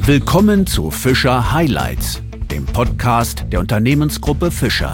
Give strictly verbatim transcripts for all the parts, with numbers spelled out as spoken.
Willkommen zu Fischer Highlights, dem Podcast der Unternehmensgruppe Fischer.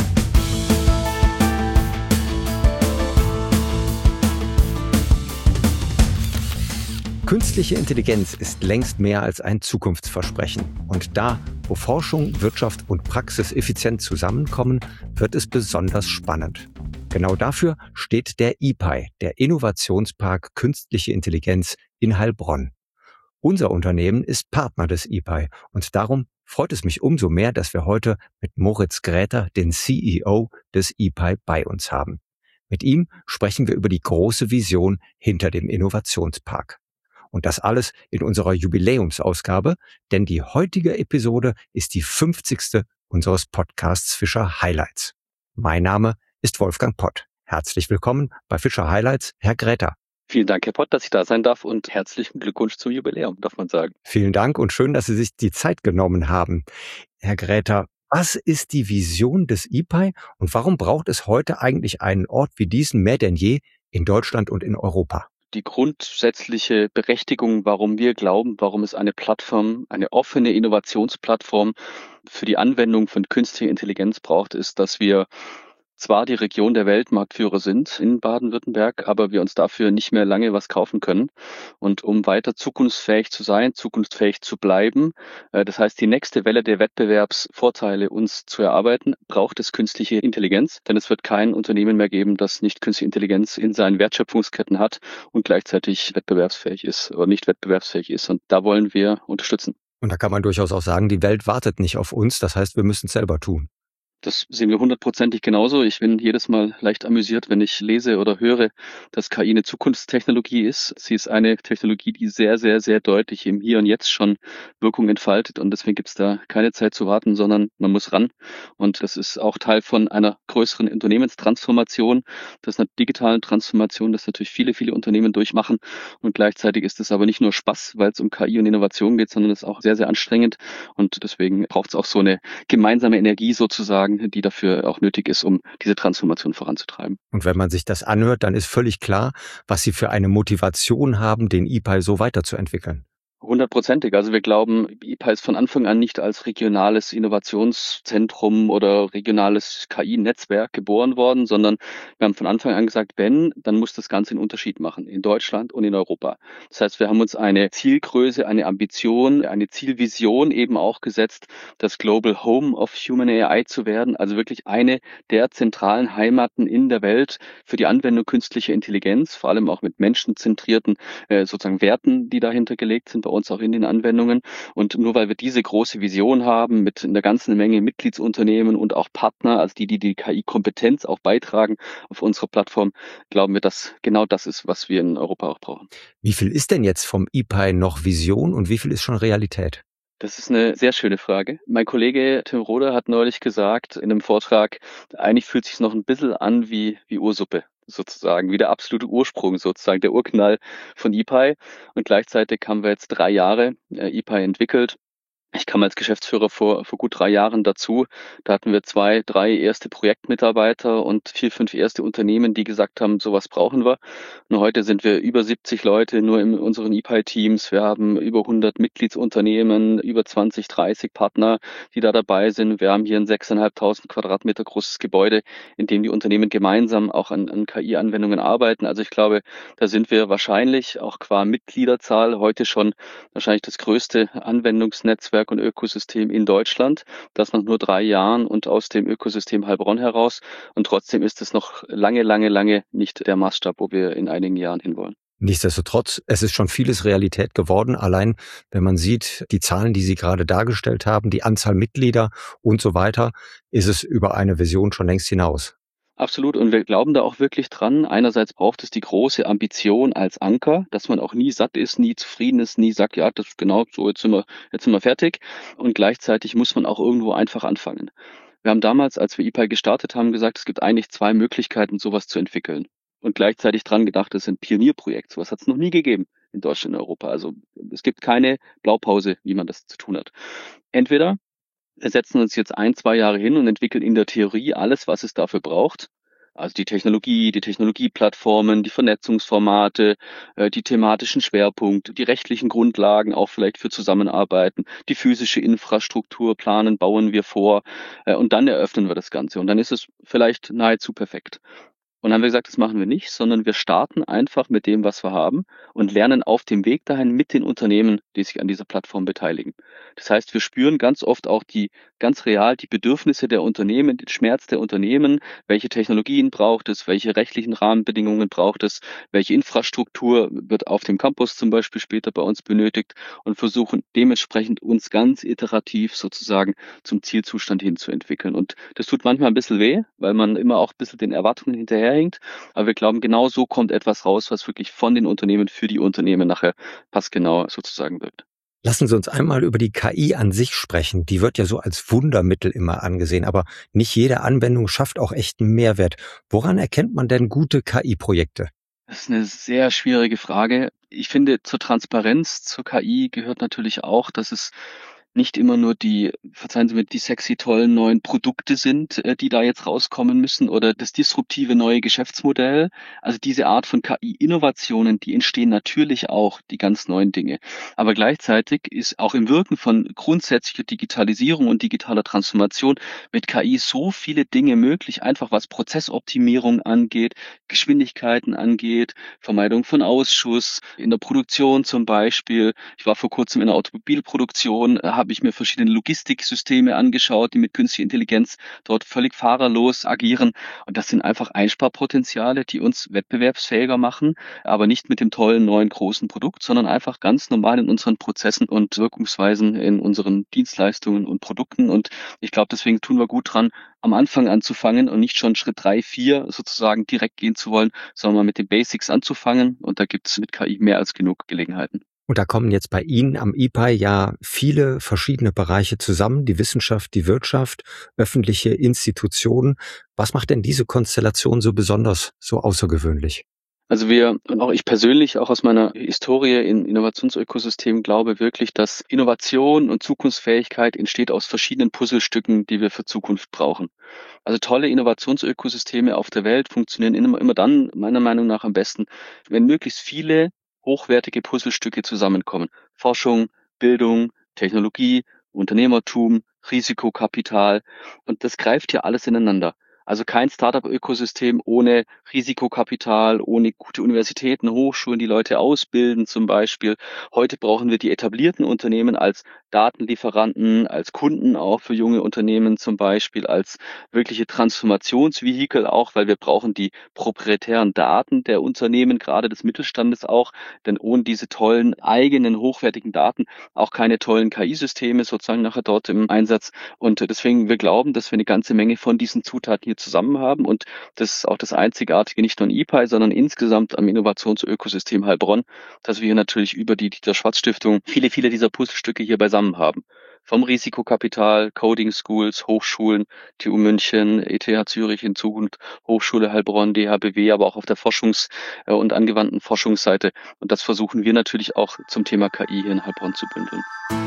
Künstliche Intelligenz ist längst mehr als ein Zukunftsversprechen. Und da, wo Forschung, Wirtschaft und Praxis effizient zusammenkommen, wird es besonders spannend. Genau dafür steht der I P I, der Innovationspark Künstliche Intelligenz in Heilbronn. Unser Unternehmen ist Partner des I P I und darum freut es mich umso mehr, dass wir heute mit Moritz Gräter, den C E O des I P I, bei uns haben. Mit ihm sprechen wir über die große Vision hinter dem Innovationspark. Und das alles in unserer Jubiläumsausgabe, denn die heutige Episode ist die fünfzigste unseres Podcasts Fischer Highlights. Mein Name ist Wolfgang Pott. Herzlich willkommen bei Fischer Highlights, Herr Gräter. Vielen Dank, Herr Pott, dass ich da sein darf und herzlichen Glückwunsch zum Jubiläum, darf man sagen. Vielen Dank und schön, dass Sie sich die Zeit genommen haben. Herr Gräter, was ist die Vision des I P I und warum braucht es heute eigentlich einen Ort wie diesen mehr denn je in Deutschland und in Europa? Die grundsätzliche Berechtigung, warum wir glauben, warum es eine Plattform, eine offene Innovationsplattform für die Anwendung von künstlicher Intelligenz braucht, ist, dass wir zwar die Region der Weltmarktführer sind in Baden-Württemberg, aber wir uns dafür nicht mehr lange was kaufen können. Und um weiter zukunftsfähig zu sein, zukunftsfähig zu bleiben, äh, das heißt, die nächste Welle der Wettbewerbsvorteile uns zu erarbeiten, braucht es künstliche Intelligenz. Denn es wird kein Unternehmen mehr geben, das nicht künstliche Intelligenz in seinen Wertschöpfungsketten hat und gleichzeitig wettbewerbsfähig ist oder nicht wettbewerbsfähig ist. Und da wollen wir unterstützen. Und da kann man durchaus auch sagen, die Welt wartet nicht auf uns. Das heißt, wir müssen es selber tun. Das sehen wir hundertprozentig genauso. Ich bin jedes Mal leicht amüsiert, wenn ich lese oder höre, dass K I eine Zukunftstechnologie ist. Sie ist eine Technologie, die sehr, sehr, sehr deutlich im Hier und Jetzt schon Wirkung entfaltet. Und deswegen gibt es da keine Zeit zu warten, sondern man muss ran. Und das ist auch Teil von einer größeren Unternehmenstransformation. Das ist eine digitale Transformation, das natürlich viele, viele Unternehmen durchmachen. Und gleichzeitig ist es aber nicht nur Spaß, weil es um K I und Innovation geht, sondern es ist auch sehr, sehr anstrengend. Und deswegen braucht es auch so eine gemeinsame Energie sozusagen, die dafür auch nötig ist, um diese Transformation voranzutreiben. Und wenn man sich das anhört, dann ist völlig klar, was Sie für eine Motivation haben, den I P I so weiterzuentwickeln. Hundertprozentig. Also wir glauben, I P I ist von Anfang an nicht als regionales Innovationszentrum oder regionales K I-Netzwerk geboren worden, sondern wir haben von Anfang an gesagt, wenn, dann muss das Ganze einen Unterschied machen, in Deutschland und in Europa. Das heißt, wir haben uns eine Zielgröße, eine Ambition, eine Zielvision eben auch gesetzt, das Global Home of Human A I zu werden, also wirklich eine der zentralen Heimaten in der Welt für die Anwendung künstlicher Intelligenz, vor allem auch mit menschenzentrierten äh, sozusagen Werten, die dahinter gelegt sind, bei uns auch in den Anwendungen. Und nur weil wir diese große Vision haben mit einer ganzen Menge Mitgliedsunternehmen und auch Partner, also die, die die K I-Kompetenz auch beitragen auf unserer Plattform, glauben wir, dass genau das ist, was wir in Europa auch brauchen. Wie viel ist denn jetzt vom I P I noch Vision und wie viel ist schon Realität? Das ist eine sehr schöne Frage. Mein Kollege Tim Roder hat neulich gesagt in einem Vortrag, eigentlich fühlt es sich noch ein bisschen an wie, wie Ursuppe sozusagen, wie der absolute Ursprung sozusagen, der Urknall von I P I. Und gleichzeitig haben wir jetzt drei Jahre äh, I P I entwickelt. Ich kam als Geschäftsführer vor, vor gut drei Jahren dazu. Da hatten wir zwei, drei erste Projektmitarbeiter und vier, fünf erste Unternehmen, die gesagt haben, sowas brauchen wir. Und heute sind wir über siebzig Leute nur in unseren I P I-Teams. Wir haben über hundert Mitgliedsunternehmen, über zwanzig, dreißig Partner, die da dabei sind. Wir haben hier ein sechstausendfünfhundert Quadratmeter großes Gebäude, in dem die Unternehmen gemeinsam auch an, an K I-Anwendungen arbeiten. Also ich glaube, da sind wir wahrscheinlich auch qua Mitgliederzahl heute schon wahrscheinlich das größte Anwendungsnetzwerk und Ökosystem in Deutschland, das nach nur drei Jahren und aus dem Ökosystem Heilbronn heraus. Und trotzdem ist es noch lange, lange, lange nicht der Maßstab, wo wir in einigen Jahren hinwollen. Nichtsdestotrotz, es ist schon vieles Realität geworden. Allein, wenn man sieht, die Zahlen, die Sie gerade dargestellt haben, die Anzahl Mitglieder und so weiter, ist es über eine Vision schon längst hinaus. Absolut. Und wir glauben da auch wirklich dran. Einerseits braucht es die große Ambition als Anker, dass man auch nie satt ist, nie zufrieden ist, nie sagt, ja, das ist genau so, jetzt sind wir, jetzt sind wir fertig. Und gleichzeitig muss man auch irgendwo einfach anfangen. Wir haben damals, als wir I P I gestartet haben, gesagt, es gibt eigentlich zwei Möglichkeiten, sowas zu entwickeln. Und gleichzeitig dran gedacht, es ist ein Pionierprojekt. Sowas hat es noch nie gegeben in Deutschland und Europa. Also es gibt keine Blaupause, wie man das zu tun hat. Entweder wir setzen uns jetzt ein, zwei Jahre hin und entwickeln in der Theorie alles, was es dafür braucht. Also die Technologie, die Technologieplattformen, die Vernetzungsformate, äh, die thematischen Schwerpunkte, die rechtlichen Grundlagen auch vielleicht für Zusammenarbeiten, die physische Infrastruktur planen, bauen wir vor äh, und dann eröffnen wir das Ganze. Und dann ist es vielleicht nahezu perfekt. Und dann haben wir gesagt, das machen wir nicht, sondern wir starten einfach mit dem, was wir haben und lernen auf dem Weg dahin mit den Unternehmen, die sich an dieser Plattform beteiligen. Das heißt, wir spüren ganz oft auch die ganz real die Bedürfnisse der Unternehmen, den Schmerz der Unternehmen, welche Technologien braucht es, welche rechtlichen Rahmenbedingungen braucht es, welche Infrastruktur wird auf dem Campus zum Beispiel später bei uns benötigt und versuchen dementsprechend uns ganz iterativ sozusagen zum Zielzustand hinzuentwickeln. Und das tut manchmal ein bisschen weh, weil man immer auch ein bisschen den Erwartungen hinterherhinkt. Aber wir glauben, genau so kommt etwas raus, was wirklich von den Unternehmen für die Unternehmen nachher passgenau sozusagen wirkt. Lassen Sie uns einmal über die K I an sich sprechen. Die wird ja so als Wundermittel immer angesehen, aber nicht jede Anwendung schafft auch echten Mehrwert. Woran erkennt man denn gute K I-Projekte? Das ist eine sehr schwierige Frage. Ich finde, zur Transparenz zur K I gehört natürlich auch, dass es nicht immer nur die, verzeihen Sie mir, die sexy, tollen neuen Produkte sind, äh, die da jetzt rauskommen müssen oder das disruptive neue Geschäftsmodell. Also diese Art von K I-Innovationen, die entstehen natürlich auch, die ganz neuen Dinge. Aber gleichzeitig ist auch im Wirken von grundsätzlicher Digitalisierung und digitaler Transformation mit K I so viele Dinge möglich, einfach was Prozessoptimierung angeht, Geschwindigkeiten angeht, Vermeidung von Ausschuss, in der Produktion zum Beispiel. Ich war vor kurzem in der Automobilproduktion, habe ich mir verschiedene Logistiksysteme angeschaut, die mit künstlicher Intelligenz dort völlig fahrerlos agieren. Und das sind einfach Einsparpotenziale, die uns wettbewerbsfähiger machen, aber nicht mit dem tollen neuen großen Produkt, sondern einfach ganz normal in unseren Prozessen und Wirkungsweisen in unseren Dienstleistungen und Produkten. Und ich glaube, deswegen tun wir gut dran, am Anfang anzufangen und nicht schon Schritt drei, vier sozusagen direkt gehen zu wollen, sondern mal mit den Basics anzufangen. Und da gibt es mit K I mehr als genug Gelegenheiten. Und da kommen jetzt bei Ihnen am I P A I ja viele verschiedene Bereiche zusammen, die Wissenschaft, die Wirtschaft, öffentliche Institutionen. Was macht denn diese Konstellation so besonders, so außergewöhnlich? Also wir, und auch ich persönlich, auch aus meiner Historie in Innovationsökosystemen, glaube wirklich, dass Innovation und Zukunftsfähigkeit entsteht aus verschiedenen Puzzlestücken, die wir für Zukunft brauchen. Also tolle Innovationsökosysteme auf der Welt funktionieren immer, immer dann, meiner Meinung nach, am besten, wenn möglichst viele hochwertige Puzzlestücke zusammenkommen. Forschung, Bildung, Technologie, Unternehmertum, Risikokapital. Und das greift hier alles ineinander. Also kein Startup-Ökosystem ohne Risikokapital, ohne gute Universitäten, Hochschulen, die Leute ausbilden zum Beispiel. Heute brauchen wir die etablierten Unternehmen als Datenlieferanten, als Kunden auch für junge Unternehmen zum Beispiel, als wirkliche Transformationsvehikel auch, weil wir brauchen die proprietären Daten der Unternehmen, gerade des Mittelstandes auch, denn ohne diese tollen eigenen hochwertigen Daten auch keine tollen K I-Systeme sozusagen nachher dort im Einsatz. Und deswegen, wir glauben, dass wir eine ganze Menge von diesen Zutaten hier zusammen haben. Und das ist auch das Einzigartige, nicht nur an I P A I, sondern insgesamt am Innovationsökosystem Heilbronn, dass wir hier natürlich über die Dieter Schwarz Stiftung viele, viele dieser Puzzlestücke hier beisammen haben. Vom Risikokapital, Coding Schools, Hochschulen, T U München, E T H Zürich in Zukunft, Hochschule Heilbronn, D H B W, aber auch auf der Forschungs- und angewandten Forschungsseite. Und das versuchen wir natürlich auch zum Thema K I hier in Heilbronn zu bündeln.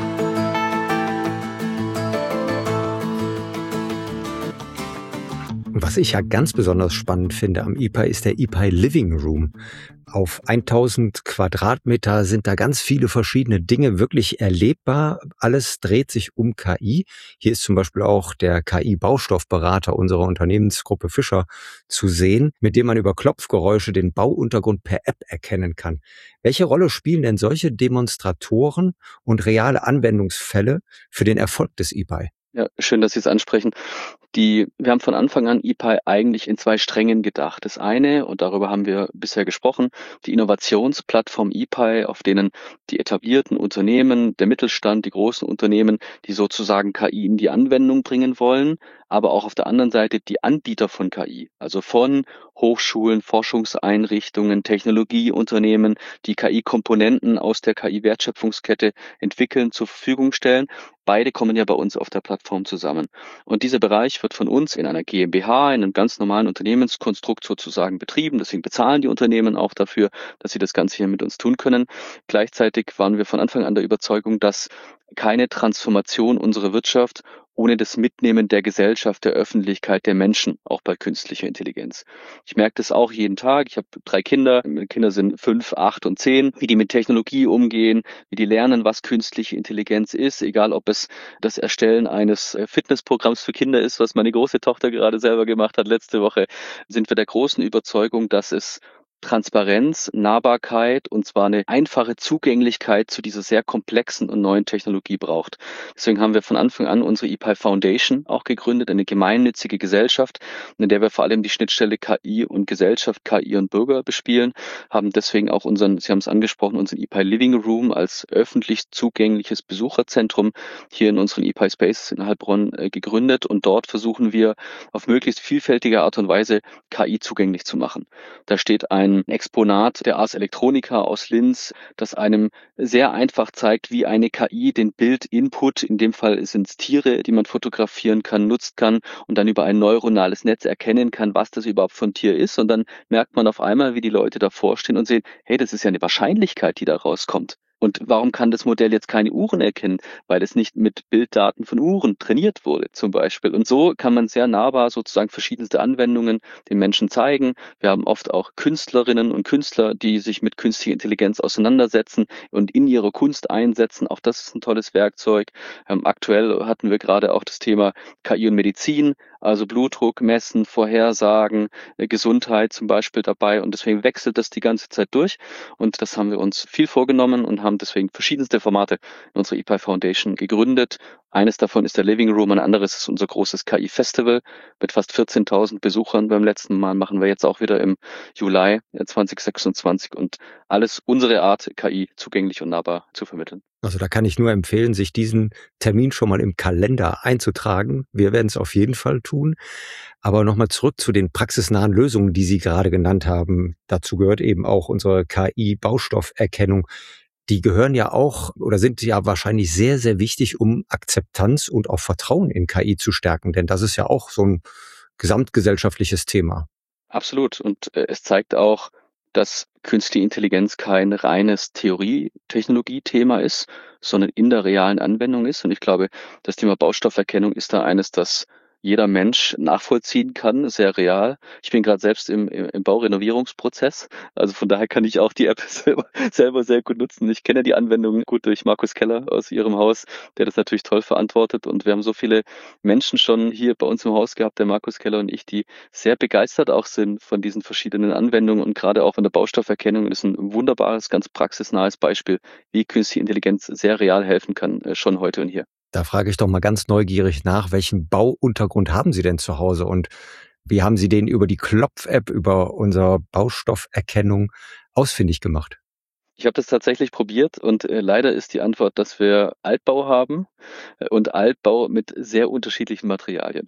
Was ich ja ganz besonders spannend finde am I P A I ist der I P A I Living Room. Auf tausend Quadratmeter sind da ganz viele verschiedene Dinge wirklich erlebbar. Alles dreht sich um K I. Hier ist zum Beispiel auch der K I-Baustoffberater unserer Unternehmensgruppe Fischer zu sehen, mit dem man über Klopfgeräusche den Bauuntergrund per App erkennen kann. Welche Rolle spielen denn solche Demonstratoren und reale Anwendungsfälle für den Erfolg des I P A I? Ja, schön, dass Sie es ansprechen. Die, wir haben von Anfang an I P A I eigentlich in zwei Strängen gedacht. Das eine, und darüber haben wir bisher gesprochen, die Innovationsplattform I P A I, auf denen die etablierten Unternehmen, der Mittelstand, die großen Unternehmen, die sozusagen K I in die Anwendung bringen wollen, aber auch auf der anderen Seite die Anbieter von K I, also von Hochschulen, Forschungseinrichtungen, Technologieunternehmen, die K I-Komponenten aus der K I-Wertschöpfungskette entwickeln, zur Verfügung stellen. Beide kommen ja bei uns auf der Plattform zusammen. Und dieser Bereich wird von uns in einer GmbH, in einem ganz normalen Unternehmenskonstrukt sozusagen betrieben. Deswegen bezahlen die Unternehmen auch dafür, dass sie das Ganze hier mit uns tun können. Gleichzeitig waren wir von Anfang an der Überzeugung, dass keine Transformation unserer Wirtschaft ohne das Mitnehmen der Gesellschaft, der Öffentlichkeit, der Menschen, auch bei künstlicher Intelligenz. Ich merke das auch jeden Tag. Ich habe drei Kinder. Meine Kinder sind fünf, acht und zehn. Wie die mit Technologie umgehen, wie die lernen, was künstliche Intelligenz ist, egal ob es das Erstellen eines Fitnessprogramms für Kinder ist, was meine große Tochter gerade selber gemacht hat letzte Woche, sind wir der großen Überzeugung, dass es Transparenz, Nahbarkeit und zwar eine einfache Zugänglichkeit zu dieser sehr komplexen und neuen Technologie braucht. Deswegen haben wir von Anfang an unsere E P I Foundation auch gegründet, eine gemeinnützige Gesellschaft, in der wir vor allem die Schnittstelle K I und Gesellschaft, K I und Bürger bespielen, haben deswegen auch unseren, Sie haben es angesprochen, unseren E P I Living Room als öffentlich zugängliches Besucherzentrum hier in unseren E P I Spaces in Heilbronn äh, gegründet und dort versuchen wir auf möglichst vielfältige Art und Weise K I zugänglich zu machen. Da steht ein ein Exponat der Ars Electronica aus Linz, das einem sehr einfach zeigt, wie eine K I den Bildinput, in dem Fall sind es Tiere, die man fotografieren kann, nutzt kann und dann über ein neuronales Netz erkennen kann, was das überhaupt für ein Tier ist. Und dann merkt man auf einmal, wie die Leute davor stehen und sehen, hey, das ist ja eine Wahrscheinlichkeit, die da rauskommt. Und warum kann das Modell jetzt keine Uhren erkennen? Weil es nicht mit Bilddaten von Uhren trainiert wurde zum Beispiel. Und so kann man sehr nahbar sozusagen verschiedenste Anwendungen den Menschen zeigen. Wir haben oft auch Künstlerinnen und Künstler, die sich mit künstlicher Intelligenz auseinandersetzen und in ihrer Kunst einsetzen. Auch das ist ein tolles Werkzeug. Ähm, aktuell hatten wir gerade auch das Thema K I und Medizin, also Blutdruck messen, Vorhersagen, äh, Gesundheit zum Beispiel dabei. Und deswegen wechselt das die ganze Zeit durch. Und das haben wir uns viel vorgenommen und haben deswegen verschiedenste Formate in unserer E P I Foundation gegründet. Eines davon ist der Living Room, ein anderes ist unser großes K I-Festival mit fast vierzehntausend Besuchern. Beim letzten Mal machen wir jetzt auch wieder im Juli zwanzig sechsundzwanzig und alles unsere Art, K I zugänglich und nahbar zu vermitteln. Also da kann ich nur empfehlen, sich diesen Termin schon mal im Kalender einzutragen. Wir werden es auf jeden Fall tun. Aber nochmal zurück zu den praxisnahen Lösungen, die Sie gerade genannt haben. Dazu gehört eben auch unsere K I-Baustofferkennung. Die gehören ja auch oder sind ja wahrscheinlich sehr, sehr wichtig, um Akzeptanz und auch Vertrauen in K I zu stärken. Denn das ist ja auch so ein gesamtgesellschaftliches Thema. Absolut. Und äh, es zeigt auch, dass künstliche Intelligenz kein reines Theorie-Technologie-Thema ist, sondern in der realen Anwendung ist. Und ich glaube, das Thema Baustofferkennung ist da eines, das jeder Mensch nachvollziehen kann, sehr real. Ich bin gerade selbst im, im, im Baurenovierungsprozess, also von daher kann ich auch die App selber, selber sehr gut nutzen. Ich kenne die Anwendung gut durch Markus Keller aus Ihrem Haus, der das natürlich toll verantwortet und wir haben so viele Menschen schon hier bei uns im Haus gehabt, der Markus Keller und ich, die sehr begeistert auch sind von diesen verschiedenen Anwendungen und gerade auch von der Baustofferkennung ist ein wunderbares, ganz praxisnahes Beispiel, wie künstliche Intelligenz sehr real helfen kann, schon heute und hier. Da frage ich doch mal ganz neugierig nach, welchen Bauuntergrund haben Sie denn zu Hause und wie haben Sie den über die Klopf-App, über unsere Baustofferkennung ausfindig gemacht? Ich habe das tatsächlich probiert und äh, leider ist die Antwort, dass wir Altbau haben äh, und Altbau mit sehr unterschiedlichen Materialien.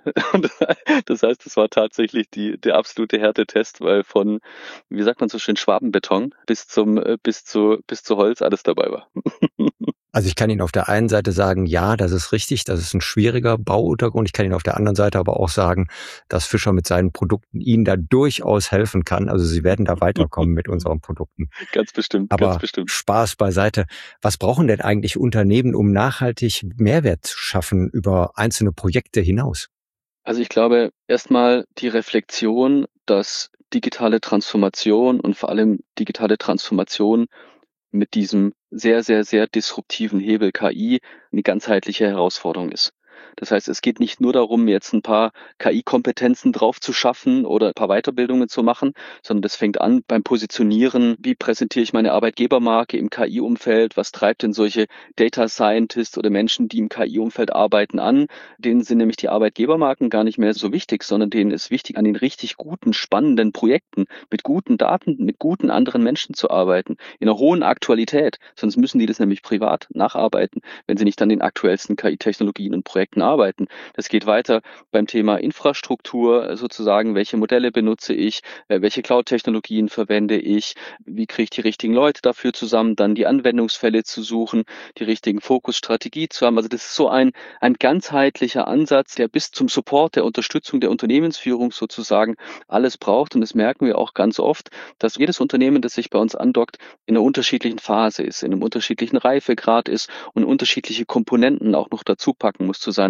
Das heißt, es war tatsächlich die, der absolute Härtetest, weil von, wie sagt man so schön, Schwabenbeton bis zum äh, bis zu bis zu Holz alles dabei war. Also ich kann Ihnen auf der einen Seite sagen, ja, das ist richtig, das ist ein schwieriger Bauuntergrund. Ich kann Ihnen auf der anderen Seite aber auch sagen, dass Fischer mit seinen Produkten Ihnen da durchaus helfen kann. Also Sie werden da weiterkommen mit unseren Produkten. Ganz bestimmt, aber ganz bestimmt. Spaß beiseite. Was brauchen denn eigentlich Unternehmen, um nachhaltig Mehrwert zu schaffen über einzelne Projekte hinaus? Also ich glaube, erstmal die Reflexion, dass digitale Transformation und vor allem digitale Transformation mit diesem sehr, sehr, sehr disruptiven Hebel K I eine ganzheitliche Herausforderung ist. Das heißt, es geht nicht nur darum, jetzt ein paar K I-Kompetenzen drauf zu schaffen oder ein paar Weiterbildungen zu machen, sondern das fängt an beim Positionieren. Wie präsentiere ich meine Arbeitgebermarke im K I-Umfeld? Was treibt denn solche Data Scientists oder Menschen, die im K I-Umfeld arbeiten, an? Denen sind nämlich die Arbeitgebermarken gar nicht mehr so wichtig, sondern denen ist wichtig, an den richtig guten, spannenden Projekten mit guten Daten, mit guten anderen Menschen zu arbeiten, in einer hohen Aktualität. Sonst müssen die das nämlich privat nacharbeiten, wenn sie nicht an den aktuellsten K I-Technologien und Projekten arbeiten. Das geht weiter beim Thema Infrastruktur sozusagen. Welche Modelle benutze ich? Welche Cloud-Technologien verwende ich? Wie kriege ich die richtigen Leute dafür zusammen? Dann die Anwendungsfälle zu suchen, die richtigen Fokusstrategie zu haben. Also das ist so ein, ein ganzheitlicher Ansatz, der bis zum Support, der Unterstützung der Unternehmensführung sozusagen alles braucht. Und das merken wir auch ganz oft, dass jedes Unternehmen, das sich bei uns andockt, in einer unterschiedlichen Phase ist, in einem unterschiedlichen Reifegrad ist und unterschiedliche Komponenten auch noch dazu packen muss zu seiner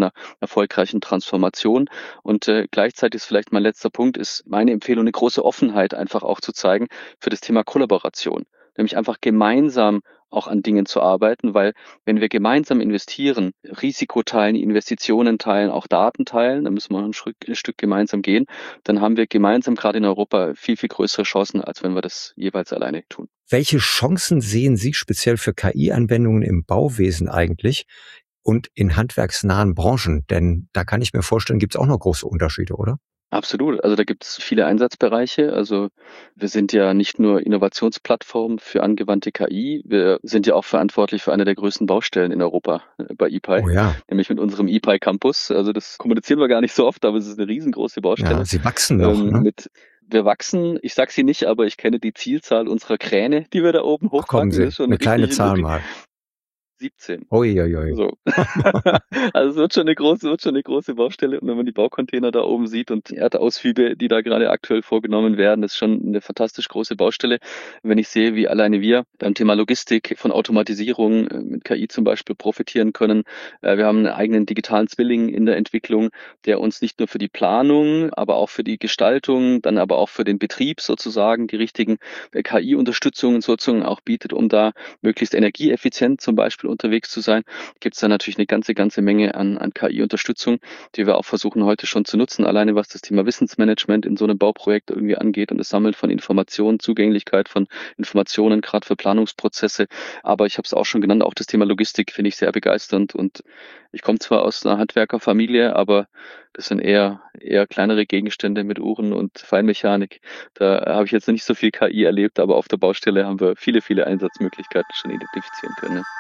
einer erfolgreichen Transformation. Und äh, gleichzeitig ist vielleicht mein letzter Punkt, ist meine Empfehlung, eine große Offenheit einfach auch zu zeigen für das Thema Kollaboration. Nämlich einfach gemeinsam auch an Dingen zu arbeiten, weil wenn wir gemeinsam investieren, Risiko teilen, Investitionen teilen, auch Daten teilen, dann müssen wir ein Stück, ein Stück gemeinsam gehen, dann haben wir gemeinsam gerade in Europa viel, viel größere Chancen, als wenn wir das jeweils alleine tun. Welche Chancen sehen Sie speziell für K I-Anwendungen im Bauwesen eigentlich und in handwerksnahen Branchen? Denn da kann ich mir vorstellen, gibt es auch noch große Unterschiede, oder? Absolut. Also da gibt es viele Einsatzbereiche. Also wir sind ja nicht nur Innovationsplattform für angewandte K I, wir sind ja auch verantwortlich für eine der größten Baustellen in Europa äh, bei E P I, Oh ja. nämlich mit unserem E P I Campus. Also das kommunizieren wir gar nicht so oft, aber es ist eine riesengroße Baustelle. Ja, Sie wachsen noch, Ähm, ne? mit wir wachsen, ich sage sie nicht, aber ich kenne die Zielzahl unserer Kräne, die wir da oben Ach, kommen hochpacken. Das Sie, ist schon eine kleine richtig, Zahl richtig mal. siebzehn. Uiuiui. So. Also es wird schon eine große, wird schon eine große Baustelle. Und wenn man die Baucontainer da oben sieht und die Erdausflüge, die da gerade aktuell vorgenommen werden, ist schon eine fantastisch große Baustelle. Wenn ich sehe, wie alleine wir beim Thema Logistik von Automatisierung äh, mit K I zum Beispiel profitieren können. Äh, Wir haben einen eigenen digitalen Zwilling in der Entwicklung, der uns nicht nur für die Planung, aber auch für die Gestaltung, dann aber auch für den Betrieb sozusagen die richtigen äh, K I-Unterstützungen sozusagen auch bietet, um da möglichst energieeffizient zum Beispiel unterwegs zu sein. Gibt es da natürlich eine ganze, ganze Menge an, an K I-Unterstützung, die wir auch versuchen heute schon zu nutzen, alleine was das Thema Wissensmanagement in so einem Bauprojekt irgendwie angeht und das Sammeln von Informationen, Zugänglichkeit von Informationen, gerade für Planungsprozesse. Aber ich habe es auch schon genannt, auch das Thema Logistik finde ich sehr begeisternd und ich komme zwar aus einer Handwerkerfamilie, aber das sind eher, eher kleinere Gegenstände mit Uhren und Feinmechanik. Da habe ich jetzt noch nicht so viel K I erlebt, aber auf der Baustelle haben wir viele, viele Einsatzmöglichkeiten schon identifizieren können. Ne?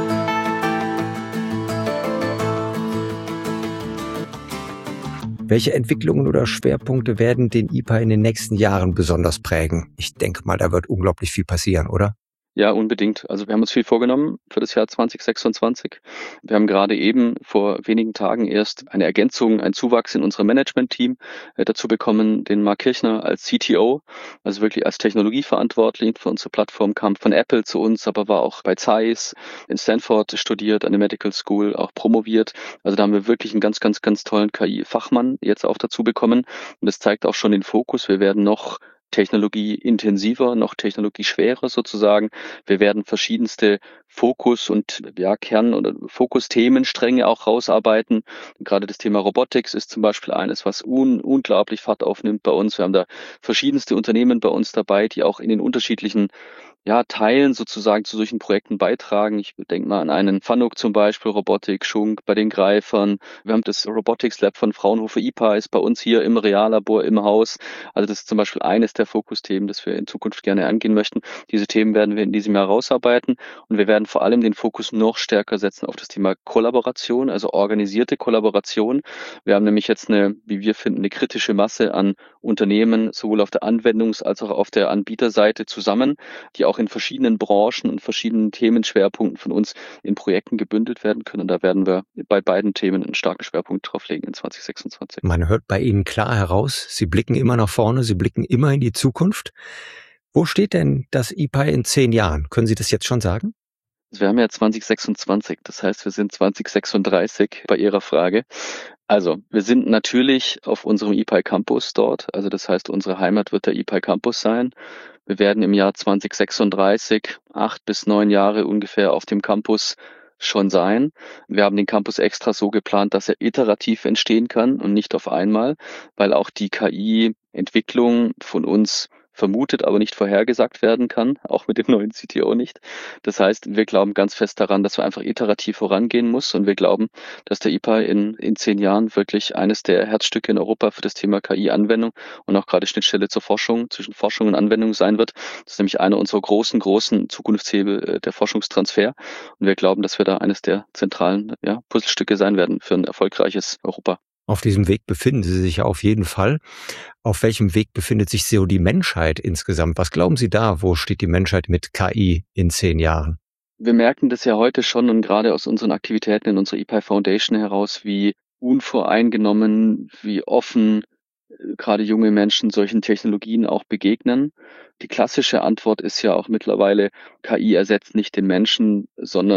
Welche Entwicklungen oder Schwerpunkte werden den I P A in den nächsten Jahren besonders prägen? Ich denke mal, da wird unglaublich viel passieren, oder? Ja, unbedingt. Also wir haben uns viel vorgenommen für das Jahr zwanzig sechsundzwanzig. Wir haben gerade eben vor wenigen Tagen erst eine Ergänzung, einen Zuwachs in unserem Management-Team äh, dazu bekommen, den Mark Kirchner als C T O, also wirklich als Technologieverantwortlich für unsere Plattform, kam von Apple zu uns, aber war auch bei Zeiss in Stanford studiert, an der Medical School auch promoviert. Also da haben wir wirklich einen ganz, ganz, ganz tollen K I-Fachmann jetzt auch dazu bekommen. Und das zeigt auch schon den Fokus. Wir werden noch technologieintensiver, noch technologieschwerer sozusagen. Wir werden verschiedenste Fokus- und ja, Kern- oder Fokusthemenstränge auch rausarbeiten. Gerade das Thema Robotics ist zum Beispiel eines, was un unglaublich Fahrt aufnimmt bei uns. Wir haben da verschiedenste Unternehmen bei uns dabei, die auch in den unterschiedlichen ja, Teilen sozusagen zu solchen Projekten beitragen. Ich denke mal an einen Fanuc zum Beispiel, Robotik, Schunk bei den Greifern. Wir haben das Robotics Lab von Fraunhofer I P A ist bei uns hier im Reallabor im Haus. Also das ist zum Beispiel eines der Fokusthemen, das wir in Zukunft gerne angehen möchten. Diese Themen werden wir in diesem Jahr rausarbeiten und wir werden vor allem den Fokus noch stärker setzen auf das Thema Kollaboration, also organisierte Kollaboration. Wir haben nämlich jetzt eine, wie wir finden, eine kritische Masse an Unternehmen, sowohl auf der Anwendungs- als auch auf der Anbieterseite zusammen, die auch in verschiedenen Branchen und verschiedenen Themenschwerpunkten von uns in Projekten gebündelt werden können. Und da werden wir bei beiden Themen einen starken Schwerpunkt drauf legen in zwanzig sechsundzwanzig. Man hört bei Ihnen klar heraus, Sie blicken immer nach vorne, Sie blicken immer in die Zukunft. Wo steht denn das I P A in zehn Jahren? Können Sie das jetzt schon sagen? Wir haben ja zwanzig sechsundzwanzig, das heißt, wir sind zwanzig sechsunddreißig bei Ihrer Frage. Also, wir sind natürlich auf unserem I P I Campus dort. Also, das heißt, unsere Heimat wird der I P I Campus sein. Wir werden im Jahr zwanzig sechsunddreißig, acht bis neun Jahre ungefähr auf dem Campus schon sein. Wir haben den Campus extra so geplant, dass er iterativ entstehen kann und nicht auf einmal, weil auch die K I-Entwicklung von uns vermutet, aber nicht vorhergesagt werden kann, auch mit dem neuen C T O nicht. Das heißt, wir glauben ganz fest daran, dass wir einfach iterativ vorangehen muss und wir glauben, dass der I P A in, in zehn Jahren wirklich eines der Herzstücke in Europa für das Thema K I-Anwendung und auch gerade Schnittstelle zur Forschung, zwischen Forschung und Anwendung sein wird. Das ist nämlich einer unserer großen, großen Zukunftshebel, der Forschungstransfer. Und wir glauben, dass wir da eines der zentralen ja, Puzzlestücke sein werden für ein erfolgreiches Europa. Auf diesem Weg befinden Sie sich auf jeden Fall. Auf welchem Weg befindet sich so die Menschheit insgesamt? Was glauben Sie da? Wo steht die Menschheit mit K I in zehn Jahren? Wir merken das ja heute schon und gerade aus unseren Aktivitäten in unserer I P I Foundation heraus, wie unvoreingenommen, wie offen gerade junge Menschen solchen Technologien auch begegnen. Die klassische Antwort ist ja auch mittlerweile, K I ersetzt nicht den Menschen, sondern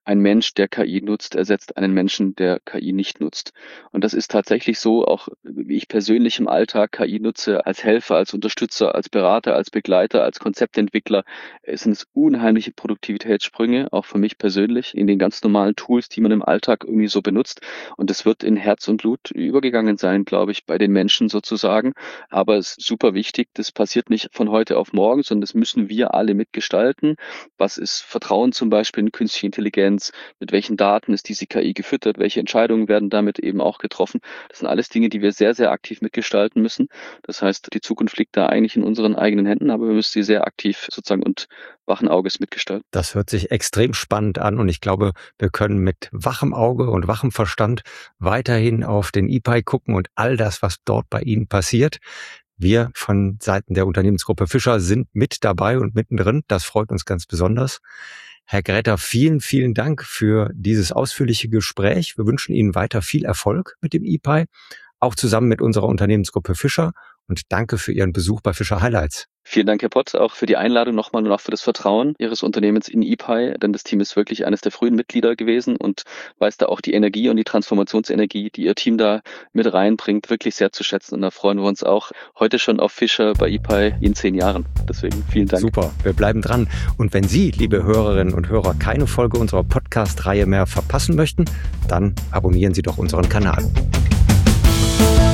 ein Mensch, der K I nutzt, ersetzt einen Menschen, der K I nicht nutzt. Und das ist tatsächlich so, auch wie ich persönlich im Alltag K I nutze, als Helfer, als Unterstützer, als Berater, als Begleiter, als Konzeptentwickler, es sind es unheimliche Produktivitätssprünge, auch für mich persönlich, in den ganz normalen Tools, die man im Alltag irgendwie so benutzt. Und das wird in Herz und Blut übergegangen sein, glaube ich, bei den Menschen sozusagen. Aber es ist super wichtig, das passiert nicht von heute auf morgen, sondern das müssen wir alle mitgestalten. Was ist Vertrauen zum Beispiel in künstliche Intelligenz? Mit welchen Daten ist diese K I gefüttert? Welche Entscheidungen werden damit eben auch getroffen? Das sind alles Dinge, die wir sehr, sehr aktiv mitgestalten müssen. Das heißt, die Zukunft liegt da eigentlich in unseren eigenen Händen, aber wir müssen sie sehr aktiv sozusagen und wachen Auges mitgestalten. Das hört sich extrem spannend an und ich glaube, wir können mit wachem Auge und wachem Verstand weiterhin auf den I P A I gucken und all das, was dort bei Ihnen passiert. Wir von Seiten der Unternehmensgruppe Fischer sind mit dabei und mittendrin. Das freut uns ganz besonders. Herr Gräter, vielen, vielen Dank für dieses ausführliche Gespräch. Wir wünschen Ihnen weiter viel Erfolg mit dem I P A I, auch zusammen mit unserer Unternehmensgruppe Fischer. Und danke für Ihren Besuch bei Fischer Highlights. Vielen Dank, Herr Pott, auch für die Einladung nochmal und auch für das Vertrauen Ihres Unternehmens in I P A I, denn das Team ist wirklich eines der frühen Mitglieder gewesen und weiß da auch die Energie und die Transformationsenergie, die Ihr Team da mit reinbringt, wirklich sehr zu schätzen. Und da freuen wir uns auch heute schon auf Fischer bei I P A I in zehn Jahren. Deswegen vielen Dank. Super, wir bleiben dran. Und wenn Sie, liebe Hörerinnen und Hörer, keine Folge unserer Podcast-Reihe mehr verpassen möchten, dann abonnieren Sie doch unseren Kanal.